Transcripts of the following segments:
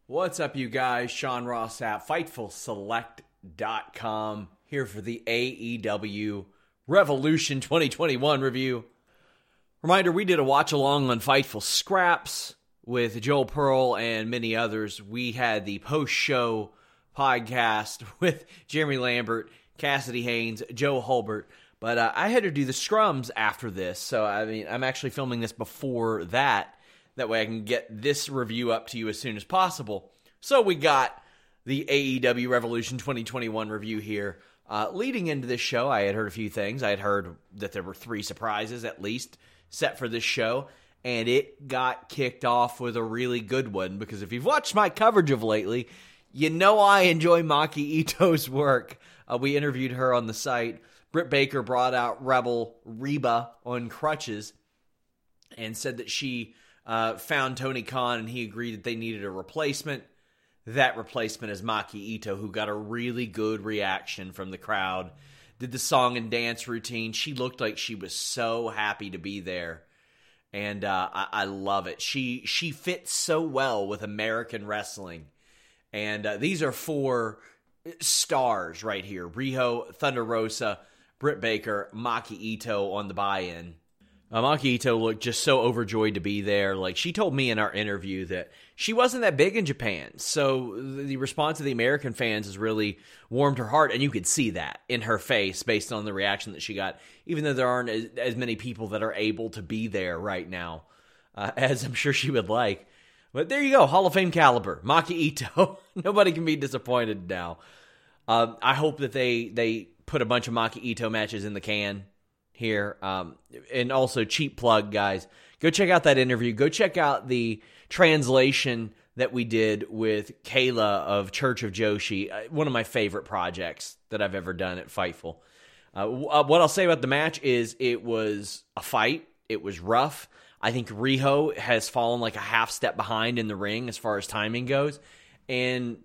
What's up, you guys? Sean Ross at FightfulSelect.com here for the AEW Revolution 2021 review. Reminder, we did a watch-along on Fightful Scraps with Joel Pearl and many others. We had the post-show podcast with Jeremy Lambert, Cassidy Haynes, Joe Hulbert, but I had to do the scrums after this, so I'm actually filming this before that. That way I can get this review up to you as soon as possible. So we got the AEW Revolution 2021 review here. Leading into this show, I had heard a few things. I had heard that there were 3 surprises at least set for this show. And it got kicked off with a really good one. Because if you've watched my coverage of lately, you know I enjoy Maki Ito's work. We interviewed her on the site. Britt Baker brought out Rebel Reba on crutches and said that she found Tony Khan and he agreed that they needed a replacement. That replacement is Maki Ito, who got a really good reaction from the crowd. Did the song and dance routine. She looked like she was so happy to be there. And I love it. She fits so well with American wrestling. And these are 4 stars right here. Riho, Thunder Rosa, Britt Baker, Maki Ito on the buy-in. Maki Ito looked just so overjoyed to be there. Like, she told me in our interview that she wasn't that big in Japan. So the response of the American fans has really warmed her heart. And you could see that in her face based on the reaction that she got. Even though there aren't as many people that are able to be there right now, as I'm sure she would like. But there you go. Hall of Fame caliber. Maki Ito. Nobody can be disappointed now. I hope that they put a bunch of Maki Ito matches in the can here. And also, cheap plug, guys. Go check out that interview. Go check out the translation that we did with Kayla of Church of Joshi. One of my favorite projects that I've ever done at Fightful. What I'll say about the match is it was a fight. It was rough. I think Riho has fallen like a half step behind in the ring as far as timing goes. And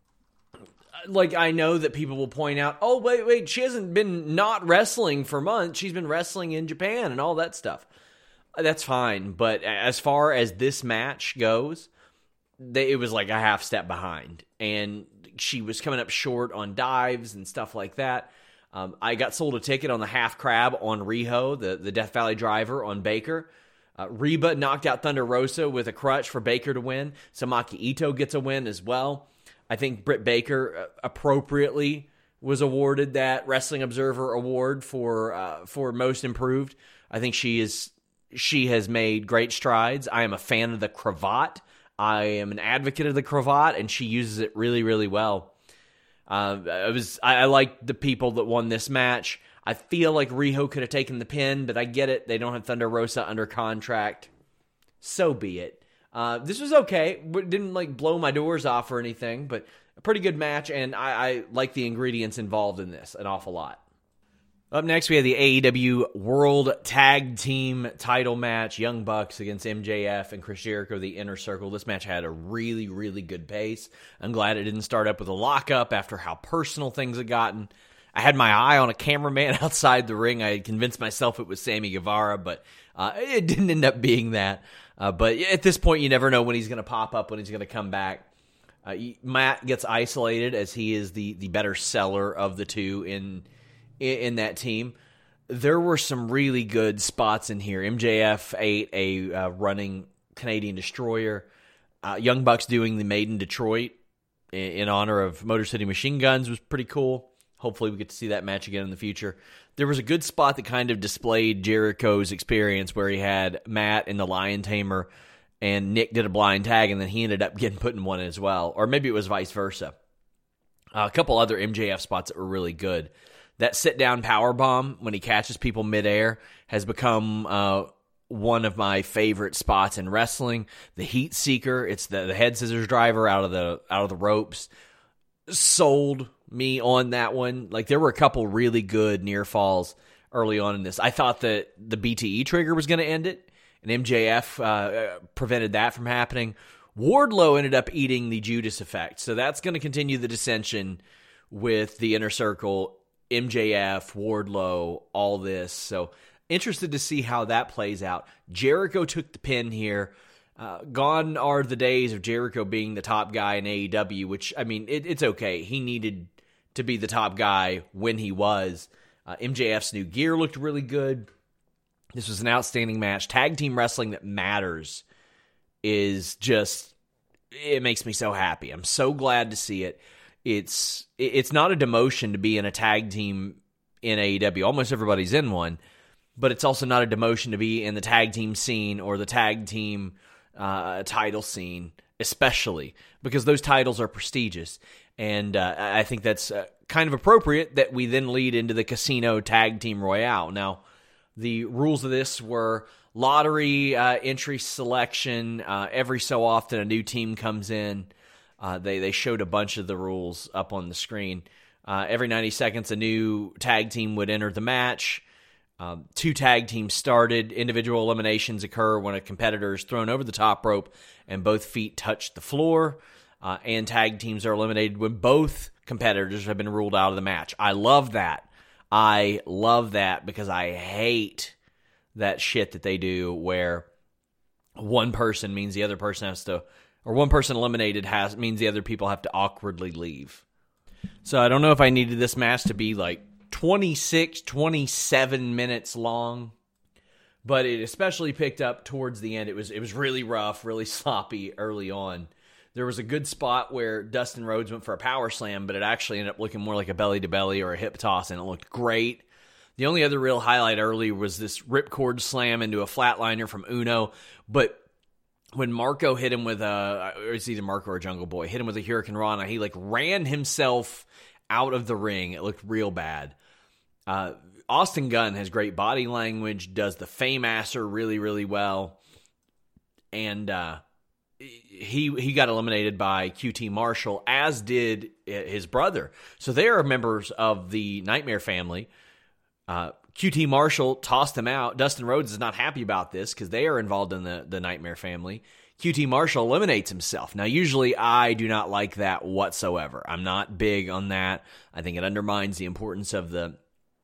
like, I know that people will point out, oh, wait, she hasn't been not wrestling for months. She's been wrestling in Japan and all that stuff. That's fine. But as far as this match goes, it was like a half step behind. And she was coming up short on dives and stuff like that. I got sold a ticket on the half crab on Riho, the Death Valley driver on Baker. Reba knocked out Thunder Rosa with a crutch for Baker to win. So Maki Ito gets a win as well. I think Britt Baker appropriately was awarded that Wrestling Observer Award for most improved. I think she has made great strides. I am a fan of the cravat. I am an advocate of the cravat, and she uses it really, really well. I like the people that won this match. I feel like Riho could have taken the pin, but I get it. They don't have Thunder Rosa under contract. So be it. This was okay. It didn't blow my doors off or anything, but a pretty good match, and I like the ingredients involved in this an awful lot. Up next, we have the AEW World Tag Team title match. Young Bucks against MJF and Chris Jericho, the Inner Circle. This match had a really, really good pace. I'm glad it didn't start up with a lockup after how personal things had gotten. I had my eye on a cameraman outside the ring. I had convinced myself it was Sammy Guevara, but it didn't end up being that. But at this point, you never know when he's going to pop up, when he's going to come back. Matt gets isolated as he is the better seller of the two in that team. There were some really good spots in here. MJF ate a running Canadian Destroyer. Young Bucks doing the Made in Detroit in honor of Motor City Machine Guns was pretty cool. Hopefully we get to see that match again in the future. There was a good spot that kind of displayed Jericho's experience where he had Matt in the Lion Tamer and Nick did a blind tag and then he ended up getting put in one as well. Or maybe it was vice versa. A couple other MJF spots that were really good. That sit-down powerbomb when he catches people midair has become one of my favorite spots in wrestling. The Heat Seeker, it's the head scissors driver out of the ropes. Sold me on that one. Like, there were a couple really good near falls early on in this. I thought that the BTE trigger was going to end it, and MJF prevented that from happening. Wardlow ended up eating the Judas effect, so that's going to continue the dissension with the Inner Circle, MJF, Wardlow, all this. So interested to see how that plays out. Jericho took the pin here. Gone are the days of Jericho being the top guy in AEW, which, I mean, it's okay. He needed to be the top guy when he was. MJF's new gear looked really good. This was an outstanding match. Tag team wrestling that matters is just, it makes me so happy. I'm so glad to see it. It's not a demotion to be in a tag team in AEW. Almost everybody's in one. But it's also not a demotion to be in the tag team scene or the tag team title scene, especially because those titles are prestigious. And I think that's kind of appropriate that we then lead into the Casino Tag Team Royale. Now, the rules of this were lottery entry selection. Every so often a new team comes in. They showed a bunch of the rules up on the screen. Every 90 seconds a new tag team would enter the match. 2 tag teams started. Individual eliminations occur when a competitor is thrown over the top rope and both feet touch the floor. And tag teams are eliminated when both competitors have been ruled out of the match. I love that. I love that because I hate that shit that they do where one person means the other person has to, or one person eliminated means the other people have to awkwardly leave. So I don't know if I needed this match to be like 26, 27 minutes long, but it especially picked up towards the end. It was really rough, really sloppy early on. There was a good spot where Dustin Rhodes went for a power slam, but it actually ended up looking more like a belly-to-belly or a hip toss, and it looked great. The only other real highlight early was this ripcord slam into a flatliner from Uno, but when Marco hit him with it's either Marco or Jungle Boy, hit him with a Hurricane Rana, he ran himself out of the ring. It looked real bad. Austin Gunn has great body language, does the Fameasser really, really well, and he got eliminated by QT Marshall, as did his brother. So they are members of the Nightmare family. QT Marshall tossed them out. Dustin Rhodes is not happy about this because they are involved in the Nightmare family. QT Marshall eliminates himself. Now, usually I do not like that whatsoever. I'm not big on that. I think it undermines the importance of the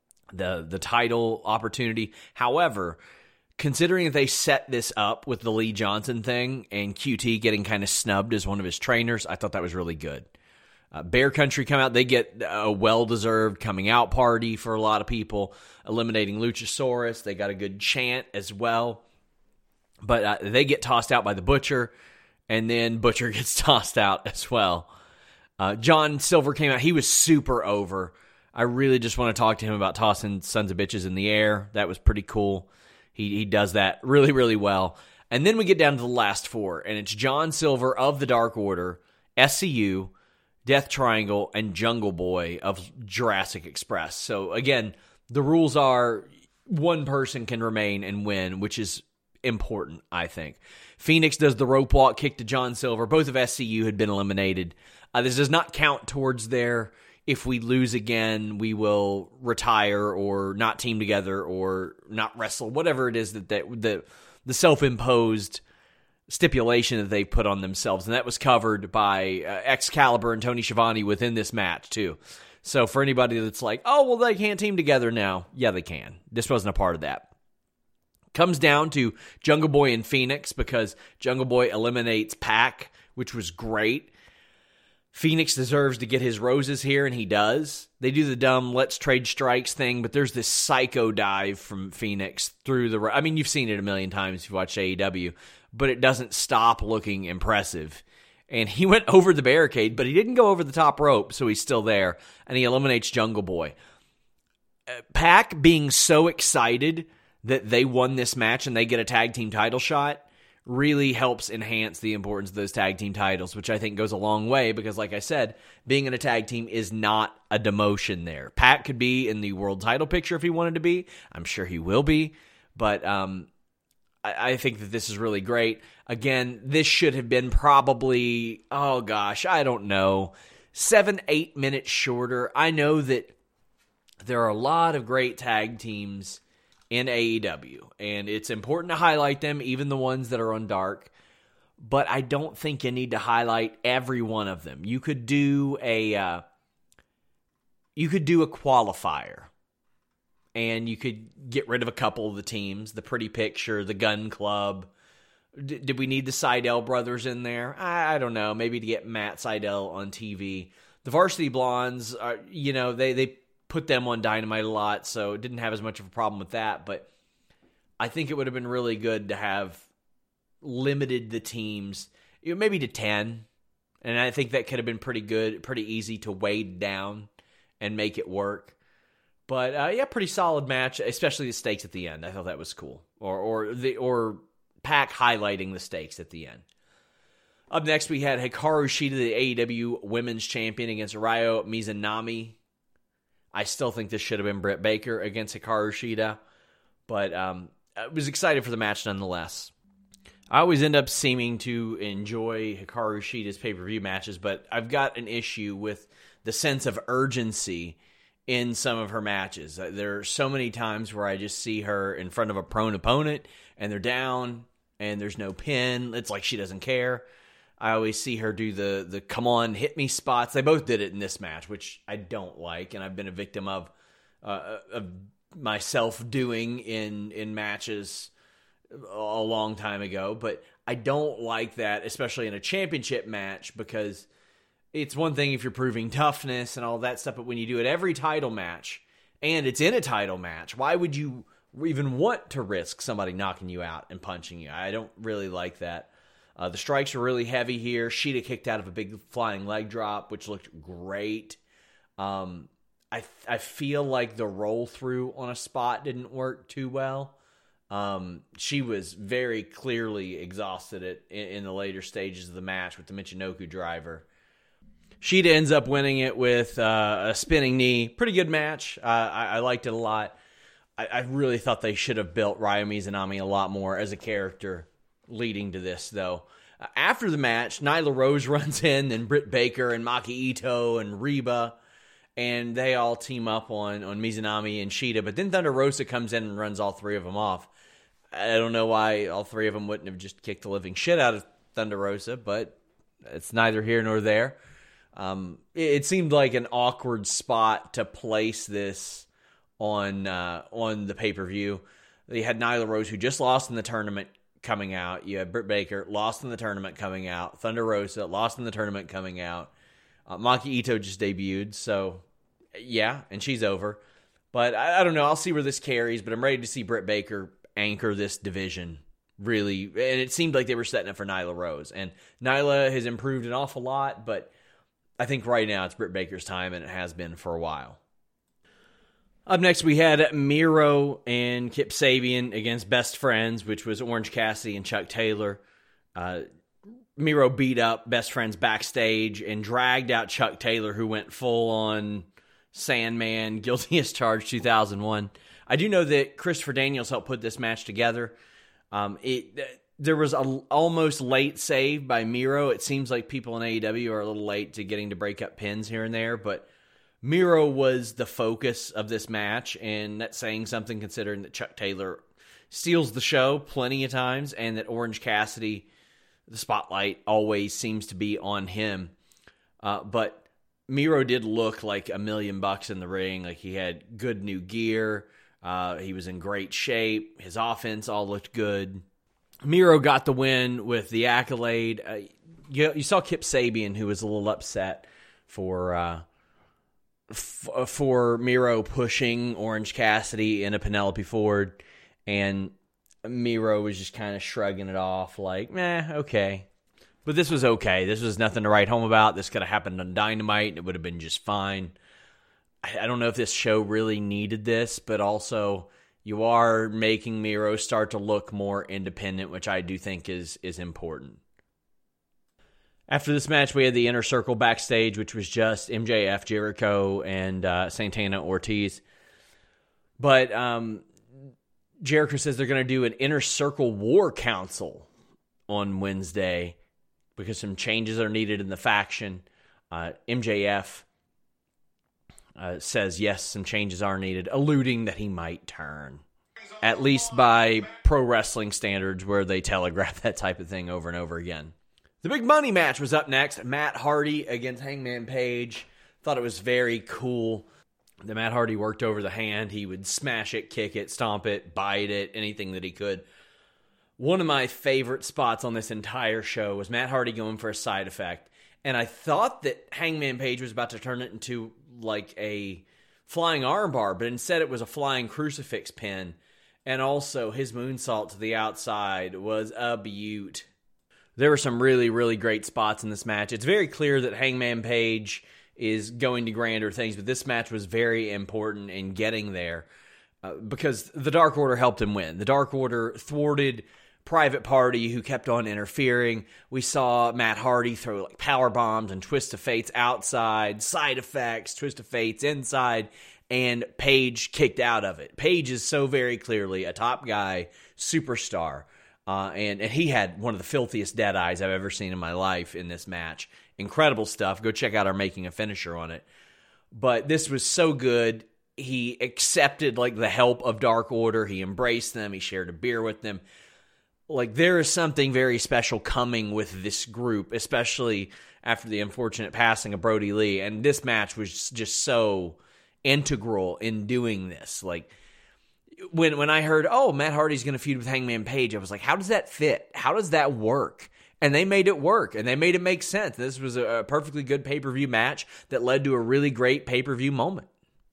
title opportunity. However, considering that they set this up with the Lee Johnson thing and QT getting kind of snubbed as one of his trainers, I thought that was really good. Bear Country come out. They get a well-deserved coming out party for a lot of people, eliminating Luchasaurus. They got a good chant as well. But they get tossed out by the Butcher, and then Butcher gets tossed out as well. John Silver came out. He was super over. I really just want to talk to him about tossing sons of bitches in the air. That was pretty cool. He does that really, really well. And then we get down to the last 4, and it's John Silver of the Dark Order, SCU, Death Triangle, and Jungle Boy of Jurassic Express. So again, the rules are one person can remain and win, which is important, I think. Phoenix does the rope walk kick to John Silver. Both of SCU had been eliminated. This does not count towards their, if we lose again, we will retire or not team together or not wrestle, whatever it is that the self-imposed stipulation that they put on themselves. And that was covered by Excalibur and Tony Schiavone within this match, too. So for anybody that's like, oh, well, they can't team together now. Yeah, they can. This wasn't a part of that. Comes down to Jungle Boy and Phoenix because Jungle Boy eliminates Pac, which was great. Phoenix deserves to get his roses here, and he does. They do the dumb let's trade strikes thing, but there's this psycho dive from Phoenix through the... I mean, you've seen it a million times if you watch AEW, but it doesn't stop looking impressive. And he went over the barricade, but he didn't go over the top rope, so he's still there, and he eliminates Jungle Boy. Pac being so excited that they won this match and they get a tag team title shot really helps enhance the importance of those tag team titles, which I think goes a long way because, like I said, being in a tag team is not a demotion there. Pat could be in the world title picture if he wanted to be. I'm sure he will be, but I think that this is really great. Again, this should have been probably, oh gosh, I don't know, 7-8 minutes shorter. I know that there are a lot of great tag teams in AEW, and it's important to highlight them, even the ones that are on Dark, but I don't think you need to highlight every one of them. You could do a qualifier, and you could get rid of a couple of the teams, the Pretty Picture, the Gun Club, Did we need the Sydal brothers in there? I don't know. Maybe to get Matt Sydal on TV. The Varsity Blondes, are, they put them on Dynamite a lot, so didn't have as much of a problem with that. But I think it would have been really good to have limited the teams, maybe to 10. And I think that could have been pretty good, pretty easy to wade down and make it work. But pretty solid match, especially the stakes at the end. I thought that was cool. Or Pac highlighting the stakes at the end. Up next, we had Hikaru Shida, the AEW Women's Champion, against Ryo Mizunami. I still think this should have been Britt Baker against Hikaru Shida, but I was excited for the match nonetheless. I always end up seeming to enjoy Hikaru Shida's pay-per-view matches, but I've got an issue with the sense of urgency in some of her matches. There are so many times where I just see her in front of a prone opponent, and they're down, and there's no pin. It's like she doesn't care. I always see her do the come on, hit me spots. They both did it in this match, which I don't like, and I've been a victim of myself doing in matches a long time ago. But I don't like that, especially in a championship match, because it's one thing if you're proving toughness and all that stuff, but when you do it every title match, and it's in a title match, why would you even want to risk somebody knocking you out and punching you? I don't really like that. The strikes were really heavy here. Shida kicked out of a big flying leg drop, which looked great. I feel like the roll through on a spot didn't work too well. She was very clearly exhausted in the later stages of the match with the Michinoku driver. Shida ends up winning it with a spinning knee. Pretty good match. I liked it a lot. I really thought they should have built Ryo Mizunami a lot more as a character leading to this, though. After the match, Nyla Rose runs in, and Britt Baker and Maki Ito and Reba, and they all team up on Mizunami and Shida. But then Thunder Rosa comes in and runs all three of them off. I don't know why all three of them wouldn't have just kicked the living shit out of Thunder Rosa, but it's neither here nor there. It seemed like an awkward spot to place this on the pay-per-view. They had Nyla Rose, who just lost in the tournament, coming out. You had Britt Baker, lost in the tournament, coming out. Thunder Rosa, lost in the tournament, coming out. Maki Ito just debuted, so yeah, and she's over. But I don't know. I'll see where this carries, but I'm ready to see Britt Baker anchor this division, really. And it seemed like they were setting up for Nyla Rose. And Nyla has improved an awful lot, but I think right now it's Britt Baker's time, and it has been for a while. Up next, we had Miro and Kip Sabian against Best Friends, which was Orange Cassidy and Chuck Taylor. Miro beat up Best Friends backstage and dragged out Chuck Taylor, who went full-on Sandman, guilty as charged 2001. I do know that Christopher Daniels helped put this match together. There was an almost late save by Miro. It seems like people in AEW are a little late to getting to break up pins here and there, but Miro was the focus of this match, and that's saying something considering that Chuck Taylor steals the show plenty of times, and that Orange Cassidy, the spotlight always seems to be on him. But Miro did look like $1 million in the ring. Like, he had good new gear. He was in great shape. His offense all looked good. Miro got the win with the accolade. You saw Kip Sabian, who was a little upset for Miro pushing Orange Cassidy into Penelope Ford, and Miro was just kind of shrugging it off like, meh, okay. But this was okay. This was nothing to write home about. This could have happened on Dynamite, and it would have been just fine. I don't know if this show really needed this, but also you are making Miro start to look more independent, which I do think is important. After this match, we had the Inner Circle backstage, which was just MJF, Jericho, and Santana Ortiz. But Jericho says they're going to do an Inner Circle War Council on Wednesday because some changes are needed in the faction. MJF says, yes, some changes are needed, alluding that he might turn. At least by pro wrestling standards, where they telegraph that type of thing over and over again. The big money match was up next. Matt Hardy against Hangman Page. Thought it was very cool that Matt Hardy worked over the hand. He would smash it, kick it, stomp it, bite it, anything that he could. One of my favorite spots on this entire show was Matt Hardy going for a side effect. And I thought that Hangman Page was about to turn it into like a flying armbar, but instead it was a flying crucifix pin. And also his moonsault to the outside was a beaut. There were some really, really great spots in this match. It's very clear that Hangman Page is going to grander things, but this match was very important in getting there because the Dark Order helped him win. The Dark Order thwarted Private Party, who kept on interfering. We saw Matt Hardy throw like power bombs and twist of fates outside, side effects, twist of fates inside, and Page kicked out of it. Page is so very clearly a top guy, superstar, and he had one of the filthiest dead eyes I've ever seen in my life in this match. Incredible stuff. Go check out our Making a Finisher on it. But this was so good. He accepted like the help of Dark Order. He embraced them. He shared a beer with them. Like, there is something very special coming with this group, especially after the unfortunate passing of Brody Lee. And this match was just so integral in doing this. Like, when I heard, oh, Matt Hardy's going to feud with Hangman Page, I was like, how does that fit? How does that work? And they made it work, and they made it make sense. This was a perfectly good pay-per-view match that led to a really great pay-per-view moment.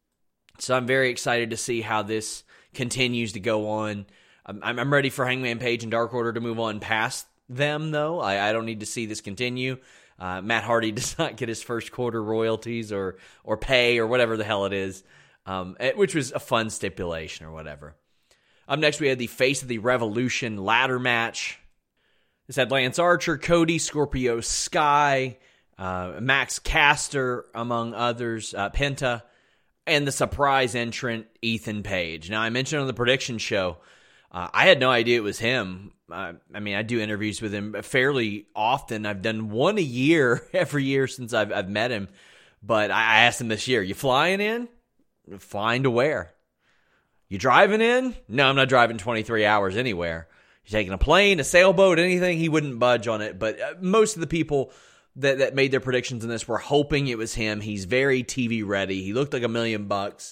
So I'm very excited to see how this continues to go on. I'm ready for Hangman Page and Dark Order to move on past them, though. I don't need to see this continue. Matt Hardy does not get his first quarter royalties or pay or whatever the hell it is, which was a fun stipulation or whatever. Up next, we had the Face of the Revolution ladder match. This had Lance Archer, Cody, Scorpio Sky, Max Caster, among others, Penta, and the surprise entrant, Ethan Page. Now, I mentioned on the prediction show, I had no idea it was him. I mean, I do interviews with him fairly often. I've done one a year, every year since I've met him. But I asked him this year, you flying in? Flying to where? You driving in? No, I'm not driving 23 hours anywhere. You taking a plane, a sailboat, anything? He wouldn't budge on it. But most of the people that made their predictions in this were hoping it was him. He's very TV ready. He looked like $1 million.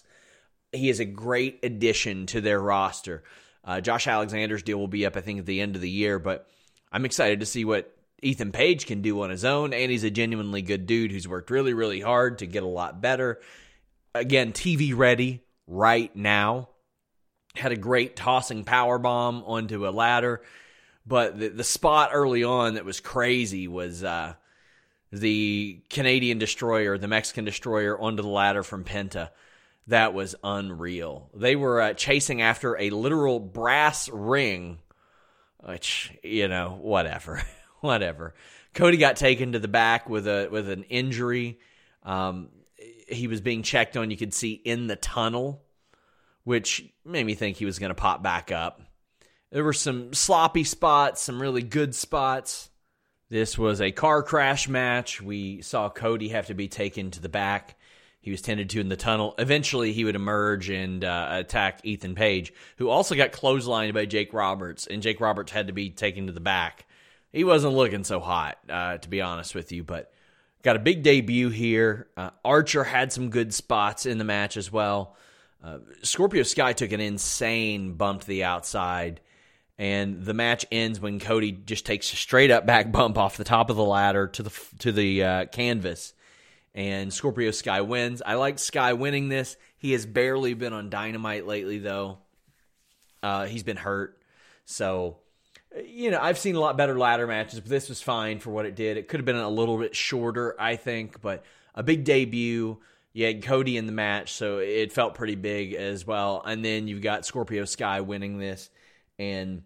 He is a great addition to their roster. Josh Alexander's deal will be up, I think, at the end of the year, but I'm excited to see what Ethan Page can do on his own, and he's a genuinely good dude who's worked really, really hard to get a lot better. Again, TV ready right now. Had a great tossing powerbomb onto a ladder, but the spot early on that was crazy was the Canadian Destroyer, the Mexican Destroyer, onto the ladder from Penta. That was unreal. They were chasing after a literal brass ring, which, whatever. Whatever. Cody got taken to the back with an injury. He was being checked on, you could see, in the tunnel, which made me think he was going to pop back up. There were some sloppy spots, some really good spots. This was a car crash match. We saw Cody have to be taken to the back. He was tended to in the tunnel. Eventually, he would emerge and attack Ethan Page, who also got clotheslined by Jake Roberts, and Jake Roberts had to be taken to the back. He wasn't looking so hot, to be honest with you, but got a big debut here. Archer had some good spots in the match as well. Scorpio Sky took an insane bump to the outside, and the match ends when Cody just takes a straight-up back bump off the top of the ladder to the canvas. And Scorpio Sky wins. I like Sky winning this. He has barely been on Dynamite lately, though. He's been hurt. So, I've seen a lot better ladder matches, but this was fine for what it did. It could have been a little bit shorter, I think, but a big debut. You had Cody in the match, so it felt pretty big as well. And then you've got Scorpio Sky winning this, and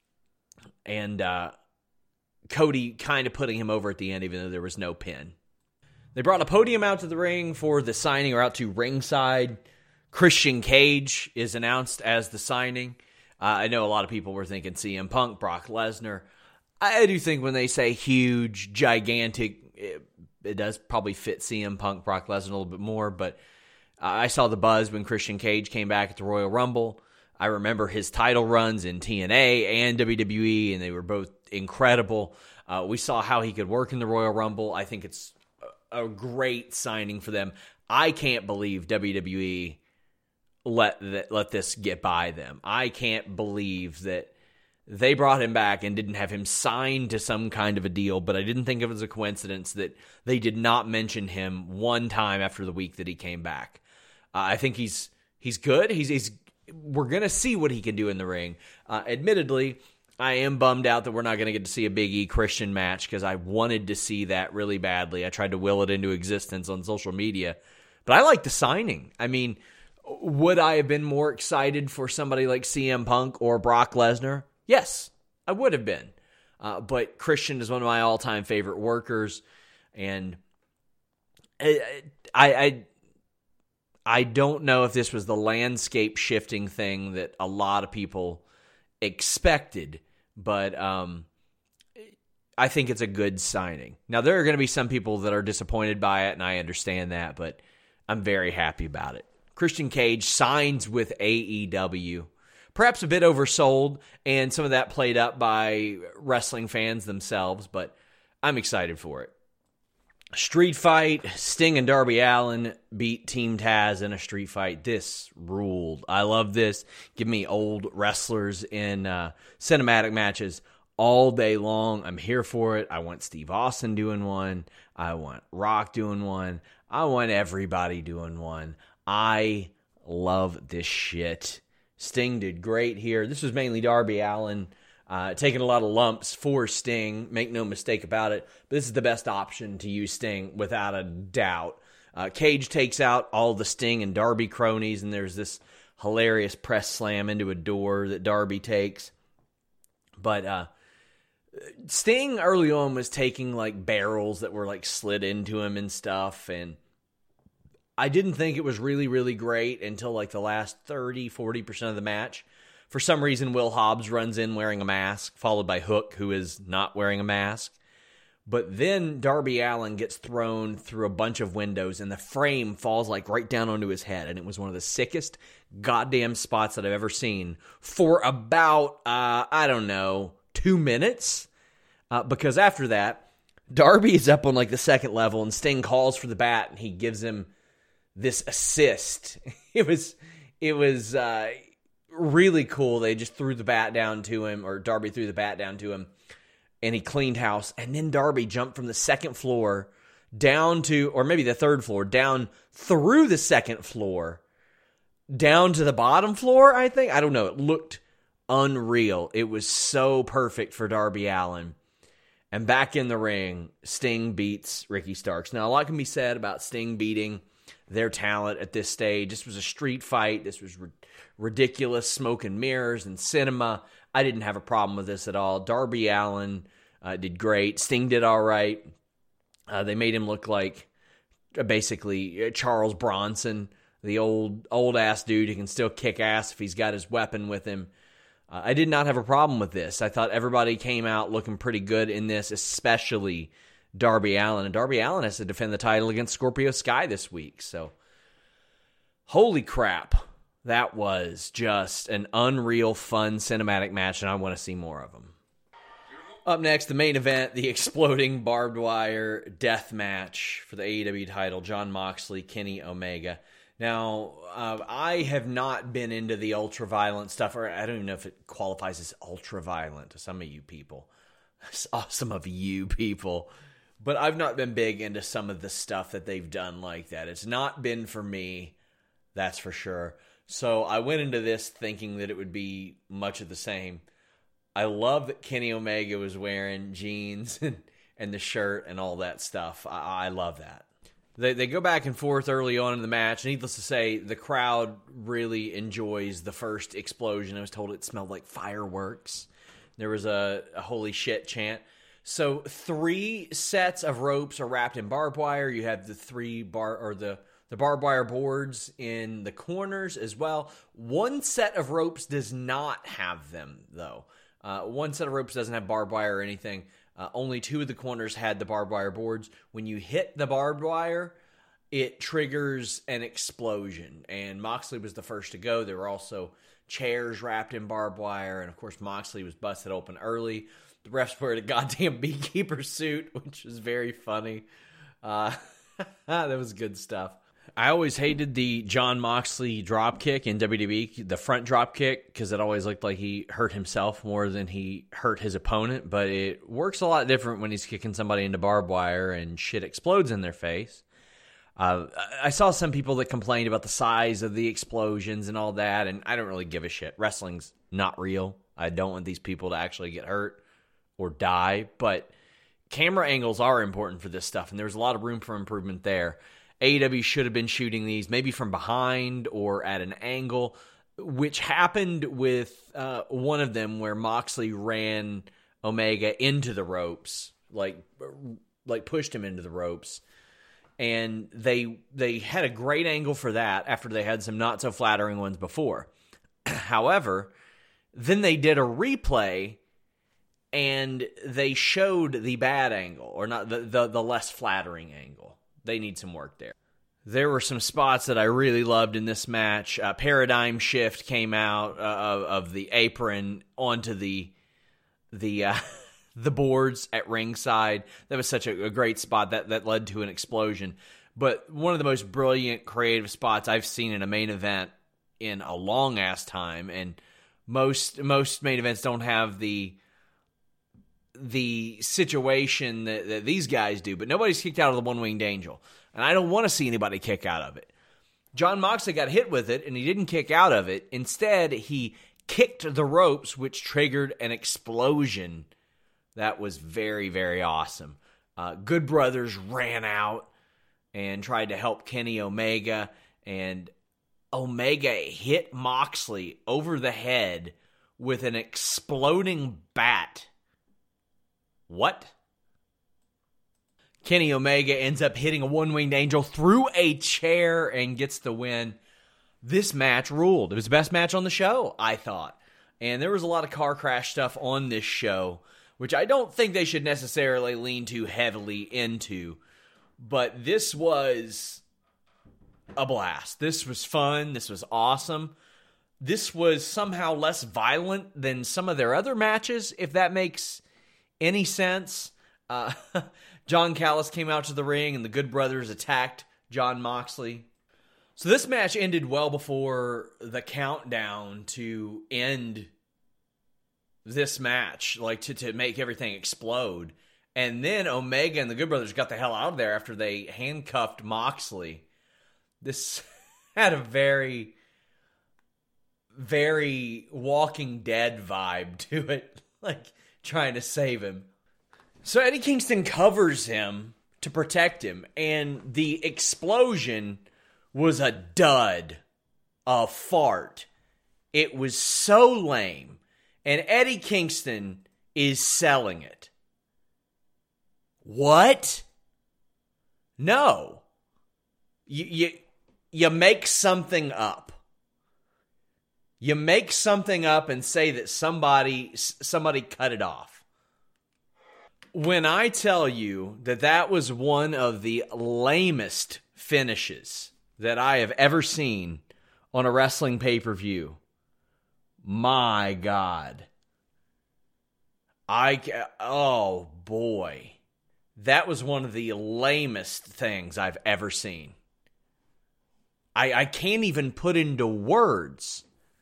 Cody kind of putting him over at the end, even though there was no pin. They brought a podium out to the ring for the signing, or out to ringside. Christian Cage is announced as the signing. I know a lot of people were thinking CM Punk, Brock Lesnar. I do think when they say huge, gigantic, it does probably fit CM Punk, Brock Lesnar a little bit more, but I saw the buzz when Christian Cage came back at the Royal Rumble. I remember his title runs in TNA and WWE, and they were both incredible. We saw how he could work in the Royal Rumble. I think it's a great signing for them. I can't believe WWE let this get by them. I can't believe that they brought him back and didn't have him signed to some kind of a deal, but I didn't think it was a coincidence that they did not mention him one time after the week that he came back. I think he's good. We're going to see what he can do in the ring. Admittedly, I am bummed out that we're not going to get to see a Big E Christian match because I wanted to see that really badly. I tried to will it into existence on social media, but I like the signing. I mean, would I have been more excited for somebody like CM Punk or Brock Lesnar? Yes, I would have been. But Christian is one of my all-time favorite workers, and I don't know if this was the landscape shifting thing that a lot of people expected, but I think it's a good signing. Now, there are going to be some people that are disappointed by it, and I understand that, but I'm very happy about it. Christian Cage signs with AEW. Perhaps a bit oversold, and some of that played up by wrestling fans themselves, but I'm excited for it. Street fight, Sting and Darby Allin beat Team Taz in a street fight. This ruled. I love this. Give me old wrestlers in cinematic matches all day long. I'm here for it. I want Steve Austin doing one. I want Rock doing one. I want everybody doing one. I love this shit. Sting did great here. This was mainly Darby Allin taking a lot of lumps for Sting. Make no mistake about it. But this is the best option to use Sting without a doubt. Cage takes out all the Sting and Darby cronies, and there's this hilarious press slam into a door that Darby takes. But Sting early on was taking like barrels that were like slid into him and stuff, and I didn't think it was really, really great until like the last 30, 40% of the match. For some reason, Will Hobbs runs in wearing a mask, followed by Hook, who is not wearing a mask. But then Darby Allin gets thrown through a bunch of windows, and the frame falls like right down onto his head. And it was one of the sickest goddamn spots that I've ever seen for about, 2 minutes. Because after that, Darby is up on like the second level, and Sting calls for the bat, and he gives him this assist. It was really cool. They just threw the bat down to him, or Darby threw the bat down to him, and he cleaned house. And then Darby jumped from the second floor down to, or maybe the third floor, down through the second floor, down to the bottom floor, I think. I don't know. It looked unreal. It was so perfect for Darby Allin. And back in the ring, Sting beats Ricky Starks. Now, a lot can be said about Sting beating their talent at this stage. This was a street fight. This was ridiculous smoke and mirrors and cinema. I didn't have a problem with this at all. Darby Allin did great. Sting did all right. They made him look like basically Charles Bronson, the old-ass dude who can still kick ass if he's got his weapon with him. I did not have a problem with this. I thought everybody came out looking pretty good in this, especially Darby Allin. And Darby Allin has to defend the title against Scorpio Sky this week. So, holy crap. That was just an unreal, fun cinematic match, and I want to see more of them. Up next, the main event, the exploding barbed wire death match for the AEW title, Jon Moxley, Kenny Omega. Now, I have not been into the ultra-violent stuff, or I don't even know if it qualifies as ultra-violent to some of you people. Some of you people. But I've not been big into some of the stuff that they've done like that. It's not been for me, that's for sure. So I went into this thinking that it would be much of the same. I love that Kenny Omega was wearing jeans and the shirt and all that stuff. I love that. They go back and forth early on in the match. Needless to say, the crowd really enjoys the first explosion. I was told it smelled like fireworks. There was a holy shit chant. So 3 sets of ropes are wrapped in barbed wire. You have the barbed wire boards in the corners as well. One set of ropes does not have them, though. One set of ropes doesn't have barbed wire or anything. Only 2 of the corners had the barbed wire boards. When you hit the barbed wire, it triggers an explosion. And Moxley was the first to go. There were also chairs wrapped in barbed wire. And, of course, Moxley was busted open early. The refs wearing a goddamn beekeeper suit, which is very funny. That was good stuff. I always hated the Jon Moxley drop kick in WWE, the front drop kick, because it always looked like he hurt himself more than he hurt his opponent. But it works a lot different when he's kicking somebody into barbed wire and shit explodes in their face. I saw some people that complained about the size of the explosions and all that, and I don't really give a shit. Wrestling's not real. I don't want these people to actually get hurt or die, but camera angles are important for this stuff, and there's a lot of room for improvement there. AEW should have been shooting these maybe from behind or at an angle, which happened with one of them where Moxley ran Omega into the ropes, like pushed him into the ropes. And they had a great angle for that after they had some not so flattering ones before. However, then they did a replay and they showed the bad angle, or not the less flattering angle. They need some work there. There were some spots that I really loved in this match. Paradigm Shift came out of the apron onto the boards at ringside. That was such a great spot that led to an explosion. But one of the most brilliant creative spots I've seen in a main event in a long ass time, and most main events don't have the situation that these guys do, but nobody's kicked out of the One-Winged Angel, and I don't want to see anybody kick out of it. Jon Moxley got hit with it, and he didn't kick out of it. Instead, he kicked the ropes, which triggered an explosion. That was very, very awesome. Good Brothers ran out and tried to help Kenny Omega, and Omega hit Moxley over the head with an exploding bat. What? Kenny Omega ends up hitting a One-Winged Angel through a chair and gets the win. This match ruled. It was the best match on the show, I thought. And there was a lot of car crash stuff on this show, which I don't think they should necessarily lean too heavily into. But this was a blast. This was fun. This was awesome. This was somehow less violent than some of their other matches, if that makes any sense. John Callis came out to the ring, and the Good Brothers attacked Jon Moxley. So this match ended well before the countdown to end this match, like to make everything explode. And then Omega and the Good Brothers got the hell out of there after they handcuffed Moxley. This had a very, very Walking Dead vibe to it, like trying to save him. So Eddie Kingston covers him to protect him, and the explosion was a dud, a fart. It was so lame, and Eddie Kingston is selling it. What? No. You make something up. You make something up and say that somebody cut it off. When I tell you that was one of the lamest finishes that I have ever seen on a wrestling pay-per-view, my God. Oh boy. That was one of the lamest things I've ever seen. I can't even put into words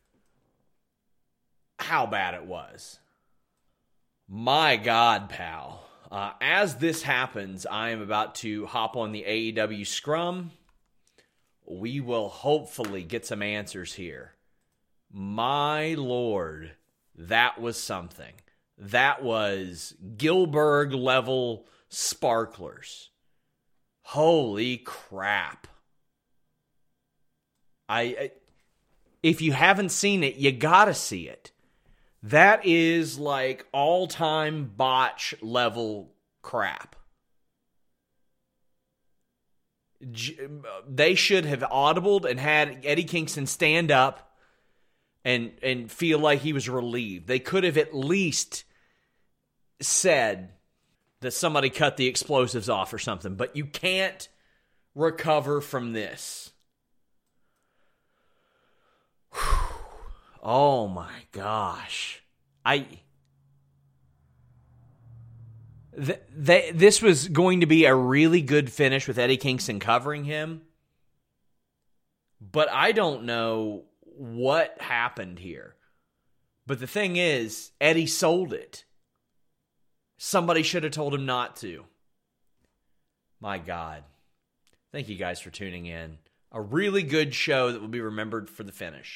how bad it was. My God, pal. As this happens, I am about to hop on the AEW Scrum. We will hopefully get some answers here. My Lord, that was something. That was Gilbert level sparklers. Holy crap. If you haven't seen it, you gotta see it. That is like all-time botch level crap. They should have audibled and had Eddie Kingston stand up and feel like he was relieved. They could have at least said that somebody cut the explosives off or something, but you can't recover from this. Oh my gosh. This was going to be a really good finish with Eddie Kingston covering him. But I don't know what happened here. But the thing is, Eddie sold it. Somebody should have told him not to. My God. Thank you guys for tuning in. A really good show that will be remembered for the finish.